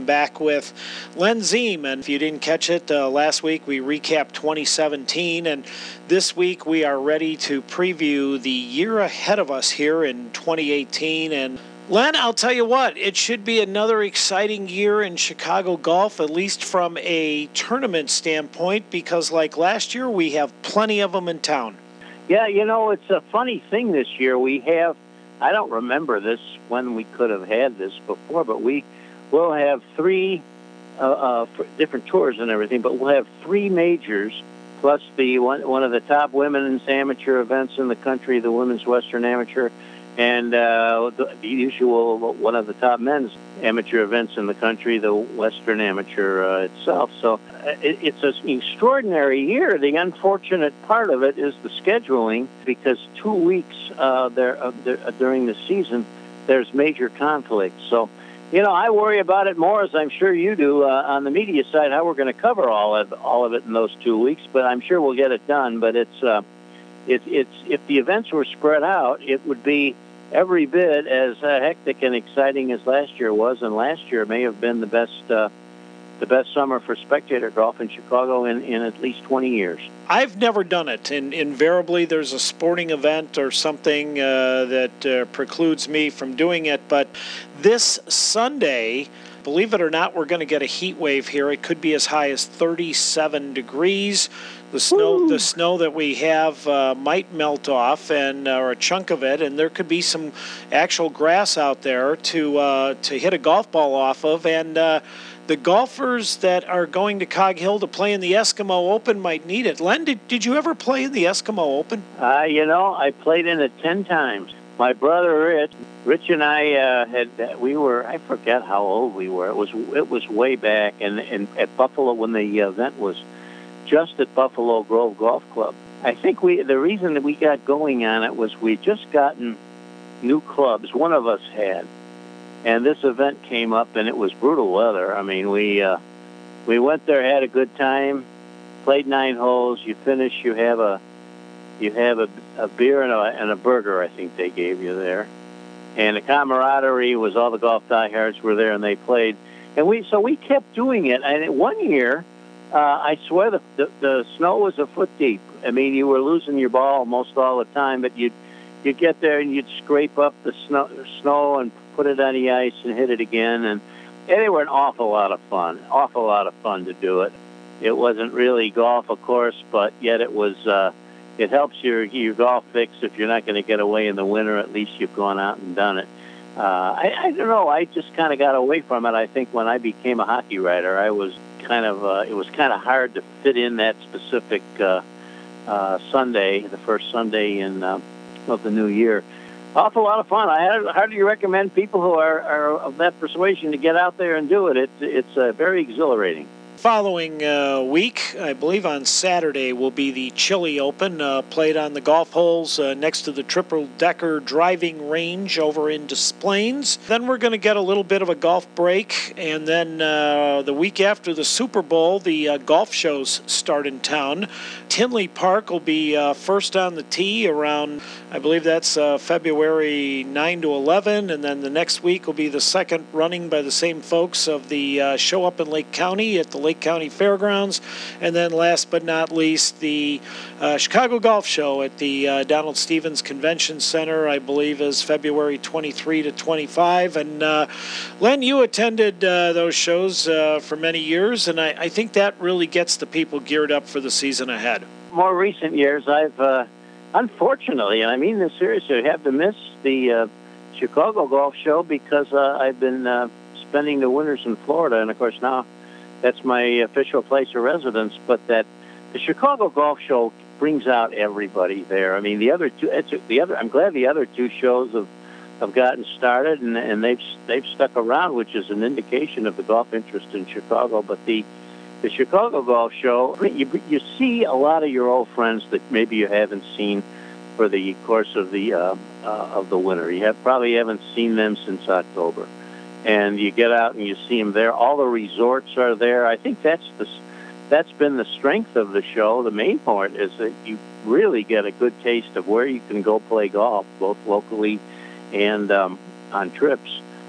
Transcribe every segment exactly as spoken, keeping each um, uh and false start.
Back with Len Ziem, and if you didn't catch it, uh, last week we recapped twenty seventeen, and this week we are ready to preview the year ahead of us here in twenty eighteen. And Len, I'll tell you what, it should be another exciting year in Chicago golf, at least from a tournament standpoint, because like last year, we have plenty of them in town. Yeah, you know, it's a funny thing this year. We have, I don't remember this when we could have had this before, but we will have three uh, uh, different tours and everything, but we'll have three majors, plus the one, one of the top women's amateur events in the country, the Women's Western Amateur, and uh, the, the usual one of the top men's amateur events in the country, the Western Amateur uh, itself. So uh, it, it's an extraordinary year. The unfortunate part of it is the scheduling, because two weeks uh, there, uh, there uh, during the season, there's major conflicts. So, you know, I worry about it more, as I'm sure you do, uh, on the media side, how we're going to cover all of all of it in those two weeks. But I'm sure we'll get it done. But it's uh, it's it's if the events were spread out, it would be every bit as uh, hectic and exciting as last year was. And last year may have been the best uh, the best summer for spectator golf in Chicago in, in at least twenty years. I've never done it, and invariably there's a sporting event or something uh, that uh, precludes me from doing it. But this Sunday, believe it or not, we're going to get a heat wave here. It could be as high as thirty-seven degrees. The snow, Woo. the snow that we have uh, might melt off, and uh, or a chunk of it, and there could be some actual grass out there to uh, to hit a golf ball off of. And uh, the golfers that are going to Cog Hill to play in the Eskimo Open might need it. Len, did, did you ever play in the Eskimo Open? Uh, you know, I played in it ten times. My brother Rich, Rich and I uh, had we were I forget how old we were. It was it was way back, and, and at Buffalo when the event was just at Buffalo Grove Golf Club. I think we the reason that we got going on it was we'd just gotten new clubs. One of us had, and this event came up, and it was brutal weather. I mean, we uh, we went there, had a good time, played nine holes. You finish, you have a you have a, a beer and a, and a burger, I think they gave you there, and the camaraderie was all the golf diehards were there, and they played, and we so we kept doing it. And one year, uh, I swear the, the the snow was a foot deep. I mean, you were losing your ball almost all the time, but you'd you'd get there and you'd scrape up the snow snow and put it on the ice and hit it again, and, and they were an awful lot of fun, awful lot of fun to do it. It wasn't really golf, of course, but yet it was. Uh, it helps your your golf fix if you're not going to get away in the winter. At least you've gone out and done it. Uh, I, I don't know. I just kind of got away from it. I think when I became a hockey writer, I was kind of. Uh, it was kind of hard to fit in that specific uh, uh, Sunday, the first Sunday in uh, of the new year. Awful lot of fun. I hardly recommend people who are, are of that persuasion to get out there and do it. It's it's uh, very exhilarating. Following uh, week, I believe on Saturday, will be the Chili Open, uh, played on the golf holes uh, next to the triple-decker driving range over in Des Plaines. Then we're going to get a little bit of a golf break, and then uh, the week after the Super Bowl, the uh, golf shows start in town. Tinley Park will be uh, first on the tee around, I believe that's uh, February ninth to eleventh, and then the next week will be the second running by the same folks of the uh, show up in Lake County at the Lake County Fairgrounds, and then last but not least, the uh, Chicago Golf Show at the uh, Donald Stevens Convention Center, I believe is February twenty-third to twenty-fifth. And uh, Len, you attended uh, those shows uh, for many years, and I, I think that really gets the people geared up for the season ahead. More recent years, I've uh, unfortunately, and I mean this seriously, have to miss the uh, Chicago Golf Show because uh, I've been uh, spending the winters in Florida, and of course now that's my official place of residence. But that the Chicago Golf Show brings out everybody there. I mean, the other two, it's the other. I'm glad the other two shows have have gotten started, and and they've they've stuck around, which is an indication of the golf interest in Chicago. But the the Chicago Golf Show, you, you see a lot of your old friends that maybe you haven't seen for the course of the uh, uh, of the winter. You have probably haven't seen them since October, and you get out and you see them there. All the resorts are there. I think that's the that's been the strength of the show. The main part is that you really get a good taste of where you can go play golf, both locally and um, on trips.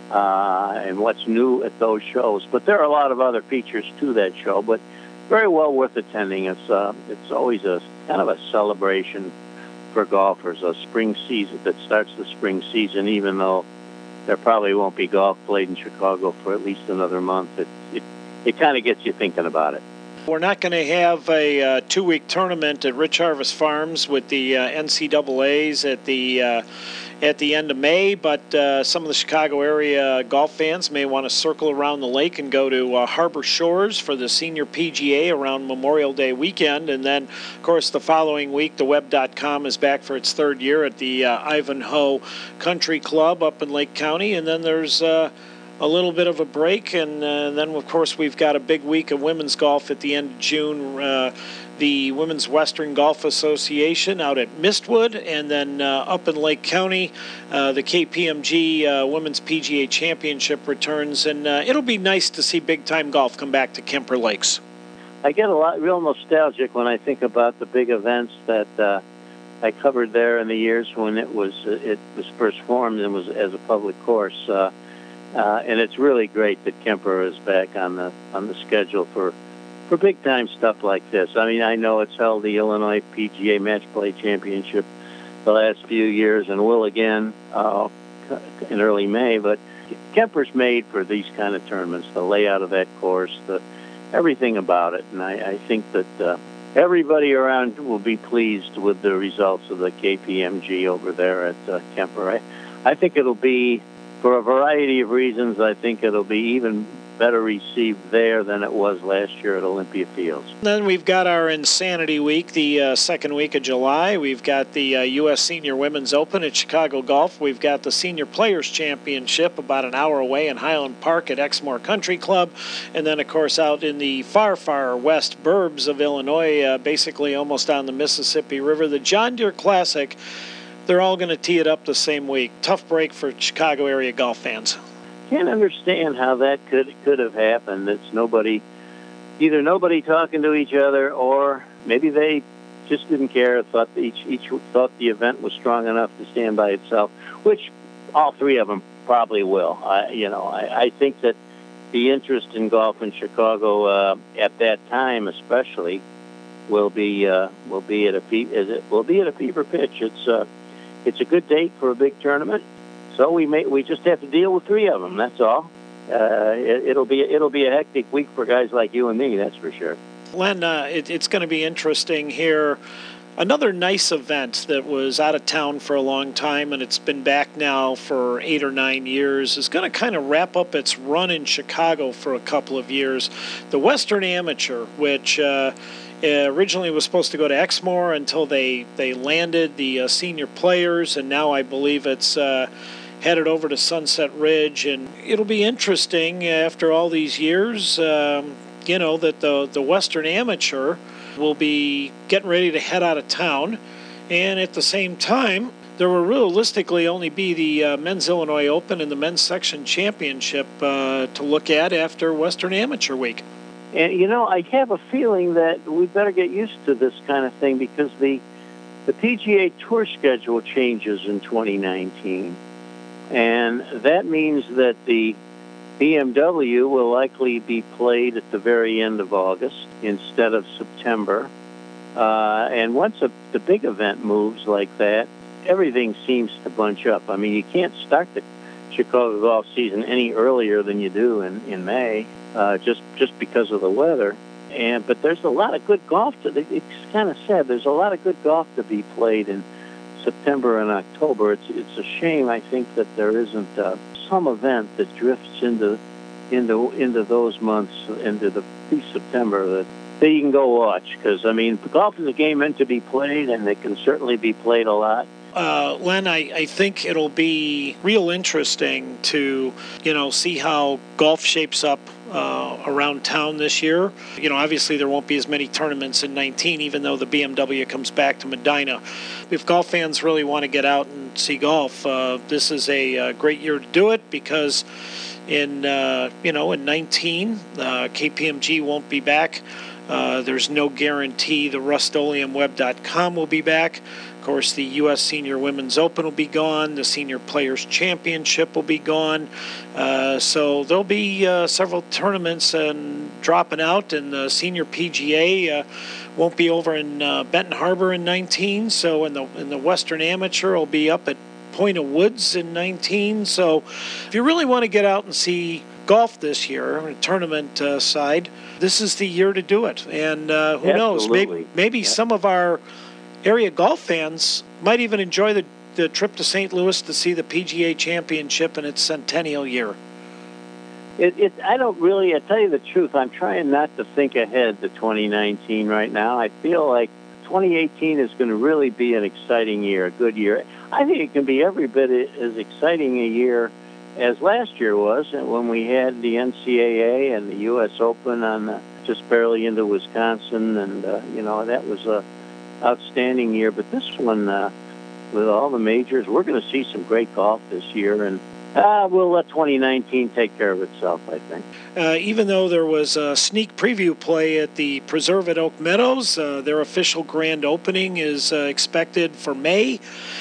uh, and what's new at those shows. But there are a lot of other features to that show, but very well worth attending. It's uh, it's always a kind of a celebration for golfers, a spring season that starts the spring season, even though there probably won't be golf played in Chicago for at least another month. It it, it kind of gets you thinking about it. We're not going to have a uh, two-week tournament at Rich Harvest Farms with the uh, N C double A's at the uh, at the end of May, but uh, some of the Chicago area golf fans may want to circle around the lake and go to uh, Harbor Shores for the Senior P G A around Memorial Day weekend. And then, of course, the following week, the web dot com is back for its third year at the uh, Ivanhoe Country Club up in Lake County. And then there's uh, a little bit of a break, and uh, then, of course, we've got a big week of women's golf at the end of June. Uh, the Women's Western Golf Association out at Mistwood, and then uh, up in Lake County, uh, the K P M G uh, Women's P G A Championship returns, and uh, it'll be nice to see big-time golf come back to Kemper Lakes. I get a lot real nostalgic when I think about the big events that uh, I covered there in the years when it was it was first formed and was as a public course. Uh, Uh, and it's really great that Kemper is back on the on the schedule for for big time stuff like this. I mean, I know it's held the Illinois P G A Match Play Championship the last few years, and will again uh, in early May. But Kemper's made for these kind of tournaments. The layout of that course, the everything about it, and I, I think that uh, everybody around will be pleased with the results of the K P M G over there at uh, Kemper. I, I think it'll be. For a variety of reasons, I think it'll be even better received there than it was last year at Olympia Fields. Then we've got our Insanity Week, the uh, second week of July. We've got the uh, U S Senior Women's Open at Chicago Golf. We've got the Senior Players Championship about an hour away in Highland Park at Exmoor Country Club. And then, of course, out in the far, far west burbs of Illinois, uh, basically almost on the Mississippi River, the John Deere Classic. They're all going to tee it up the same week. Tough break for Chicago area golf fans. Can't understand how that could could have happened. It's nobody, either nobody talking to each other, or maybe they just didn't care. Thought each each thought the event was strong enough to stand by itself, which all three of them probably will. I, you know, I, I think that the interest in golf in Chicago uh, at that time, especially, will be uh, will be at a fe- is it will be at a fever pitch. It's uh, It's a good date for a big tournament, so we may we just have to deal with three of them. That's all. Uh, it, it'll be it'll be a hectic week for guys like you and me. That's for sure. Len, uh, it, it's going to be interesting here. Another nice event that was out of town for a long time, and it's been back now for eight or nine years, is going to kind of wrap up its run in Chicago for a couple of years. The Western Amateur, which uh, originally was supposed to go to Exmoor until they, they landed the uh, senior players, and now I believe it's uh, headed over to Sunset Ridge. And it'll be interesting after all these years, um, you know, that the, the Western Amateur will be getting ready to head out of town. And at the same time, there will realistically only be the uh, Men's Illinois Open and the Men's Section Championship uh, to look at after Western Amateur Week. And, you know, I have a feeling that we better get used to this kind of thing because the the P G A Tour schedule changes in twenty nineteen. And that means that the B M W will likely be played at the very end of August instead of September. Uh, and once a, the big event moves like that, everything seems to bunch up. I mean, you can't start the Chicago golf season any earlier than you do in, in May, uh, just just because of the weather. And but there's a lot of good golf. To, it's kind of sad. There's a lot of good golf to be played in September and October. It's it's a shame, I think, that there isn't uh, some event that drifts into into into those months, into the September that that you can go watch. Because I mean, golf is a game meant to be played, and it can certainly be played a lot. Uh, Len, I, I think it'll be real interesting to, you know, see how golf shapes up uh, around town this year. You know, obviously there won't be as many tournaments in nineteen, even though the B M W comes back to Medina. If golf fans really want to get out and see golf, uh, this is a, a great year to do it because in, uh, you know, in nineteen, uh, K P M G won't be back Uh, there's no guarantee the Rust-Oleum Web dot com will be back. Of course, the U S Senior Women's Open will be gone. The Senior Players Championship will be gone. Uh, so there'll be uh, several tournaments and dropping out, and the Senior P G A uh, won't be over in uh, Benton Harbor in nineteen. So in the in the Western Amateur, will be up at Point of Woods in nineteen. So if you really want to get out and see golf this year, on the tournament uh, side, this is the year to do it. And uh, who Absolutely. knows, maybe, maybe yeah. some of our area golf fans might even enjoy the, the trip to Saint Louis to see the P G A Championship in its centennial year. It, it, I don't really, I tell you the truth, I'm trying not to think ahead to twenty nineteen right now. I feel like twenty eighteen is going to really be an exciting year, a good year. I think it can be every bit as exciting a year as last year was, when we had the N C A A and the U S Open on the, just barely into Wisconsin, and uh, you know, that was a outstanding year. But this one, uh, with all the majors, we're going to see some great golf this year, and uh, we'll let twenty nineteen take care of itself, I think. Uh, even though there was a sneak preview play at the Preserve at Oak Meadows, uh, their official grand opening is uh, expected for May.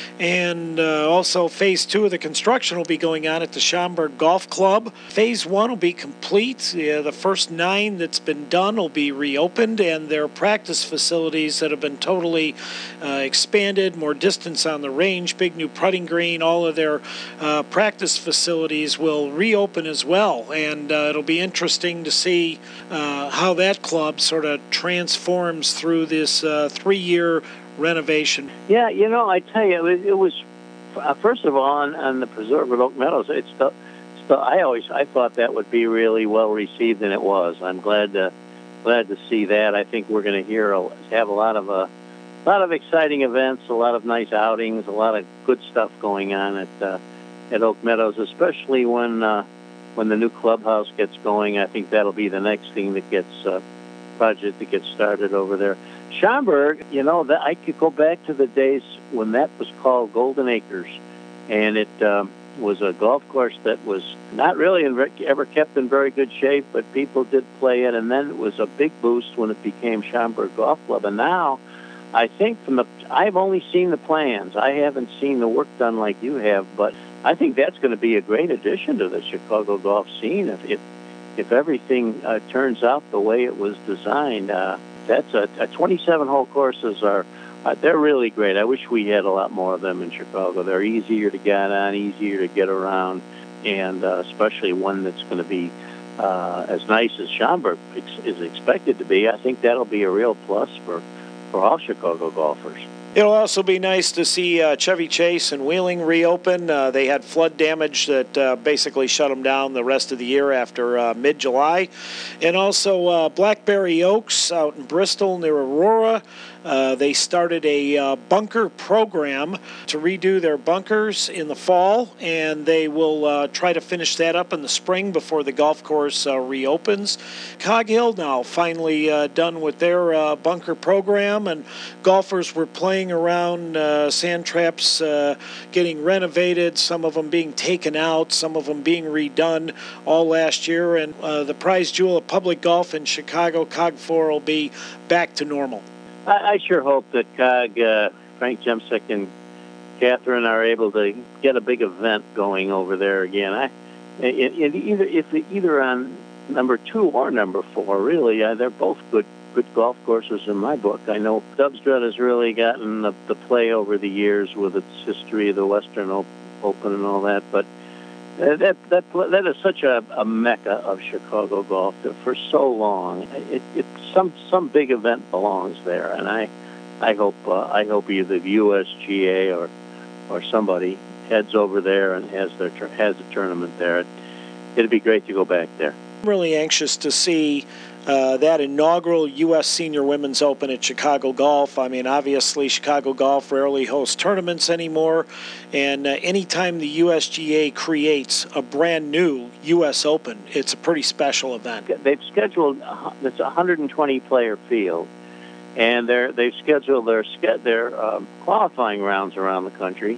And uh, also phase two of the construction will be going on at the Schaumburg Golf Club. Phase one will be complete. Uh, the first nine that's been done will be reopened, and their practice facilities that have been totally uh, expanded, more distance on the range, big new putting green, all of their uh, practice facilities will reopen as well. And uh, it'll be interesting to see uh, how that club sort of transforms through this uh, three-year renovation. Yeah, you know, I tell you, it, it was, uh, first of all, on, on the Preserve at Oak Meadows, it's the, the, I always, I thought that would be really well received, and it was. I'm glad to, glad to see that. I think we're going to hear, a, have a lot of, uh, a lot of exciting events, a lot of nice outings, a lot of good stuff going on at, uh, at Oak Meadows, especially when, uh, when the new clubhouse gets going. I think that'll be the next thing that gets, uh, project that gets started over there. Schaumburg, you know, that I could go back to the days when that was called Golden Acres, and it um, was a golf course that was not really in, ever kept in very good shape, but people did play it, and then it was a big boost when it became Schaumburg Golf Club. And now, I think from the, I've only seen the plans. I haven't seen the work done like you have, but I think that's going to be a great addition to the Chicago golf scene if if, if everything uh, turns out the way it was designed. Uh, That's a, a twenty-seven hole courses are, uh, they're really great. I wish we had a lot more of them in Chicago. They're easier to get on, easier to get around, and uh, especially one that's going to be uh, as nice as Schaumburg ex- is expected to be. I think that'll be a real plus for, for all Chicago golfers. It'll also be nice to see uh, Chevy Chase and Wheeling reopen. Uh, they had flood damage that uh, basically shut them down the rest of the year after uh, mid-July. And also uh, Blackberry Oaks out in Bristol near Aurora. Uh, they started a uh, bunker program to redo their bunkers in the fall, and they will uh, try to finish that up in the spring before the golf course uh, reopens. Cog Hill now finally uh, done with their uh, bunker program, and golfers were playing around uh, sand traps uh, getting renovated, some of them being taken out, some of them being redone all last year, and uh, the prize jewel of public golf in Chicago, Cog four, will be back to normal. I, I sure hope that Cog, uh, Frank Jemsek and Catherine are able to get a big event going over there again. I, it, it either if either on number two or number four, really, uh, they're both good good golf courses in my book. I know Dubsdread has really gotten the, the play over the years with its history of the Western Open and all that, but uh, that that that is such a, a mecca of Chicago golf that for so long. It, it some some big event belongs there, and I I hope uh, I hope either the U S G A or or somebody heads over there and has their has a tournament there. It'd be great to go back there. I'm really anxious to see uh, that inaugural U S Senior Women's Open at Chicago Golf. I mean, obviously, Chicago Golf rarely hosts tournaments anymore, and uh, anytime the U S G A creates a brand new U S Open, it's a pretty special event. They've scheduled it's a one hundred twenty player field, and they're they've scheduled their their um, qualifying rounds around the country,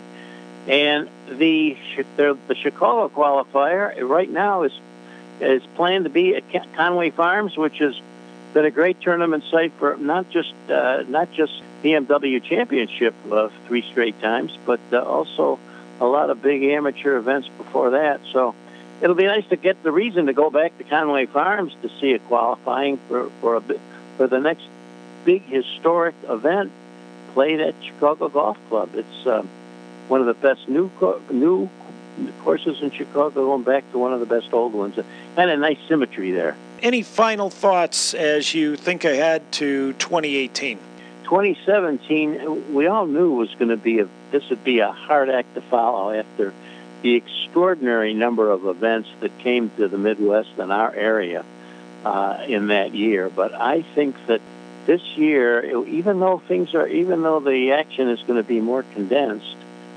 and the the Chicago qualifier right now is is planned to be at Conway Farms, which is been a great tournament site for not just uh, not just B M W Championship uh, three straight times, but uh, also a lot of big amateur events before that. So it'll be nice to get the reason to go back to Conway Farms to see it qualifying for for a for the next big historic event played at Chicago Golf Club. It's uh, one of the best new co- new courses in Chicago, going back to one of the best old ones. And a nice symmetry there. Any final thoughts as you think ahead to twenty eighteen? twenty seventeen, we all knew was going to be a this would be a hard act to follow after the extraordinary number of events that came to the Midwest and our area uh, in that year. But I think that this year, even though things are, even though the action is going to be more condensed,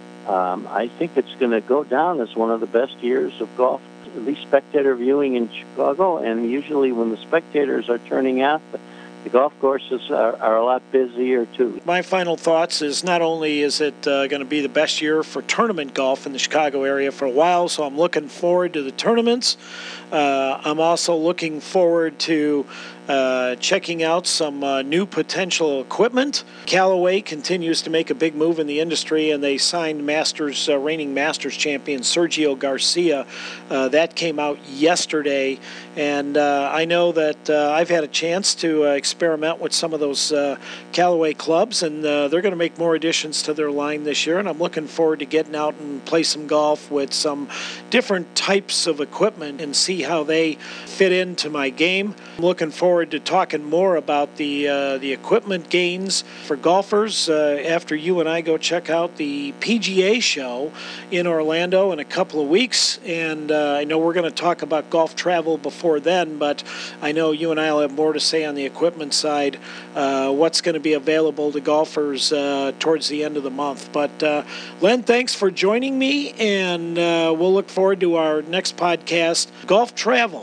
um, I think it's going to go down as one of the best years of golf, at least spectator viewing in Chicago. And usually, when the spectators are turning out, the, the golf courses are, are a lot busier too. My final thoughts is not only is it uh, going to be the best year for tournament golf in the Chicago area for a while, so I'm looking forward to the tournaments. Uh, I'm also looking forward to uh, checking out some uh, new potential equipment. Callaway continues to make a big move in the industry, and they signed Masters, uh, reigning Masters champion Sergio Garcia. Uh, that came out yesterday, and uh, I know that uh, I've had a chance to uh, experiment with some of those uh, Callaway clubs, and uh, they're going to make more additions to their line this year, and I'm looking forward to getting out and play some golf with some different types of equipment and see how they fit into my game. I'm looking forward to talking more about the uh, the equipment gains for golfers uh, after you and I go check out the P G A show in Orlando in a couple of weeks. And uh, I know we're going to talk about golf travel before then, but I know you and I will have more to say on the equipment side, uh, what's going to be available to golfers uh, towards the end of the month. But uh, Len, thanks for joining me, and uh, we'll look forward to our next podcast, Golf Travel.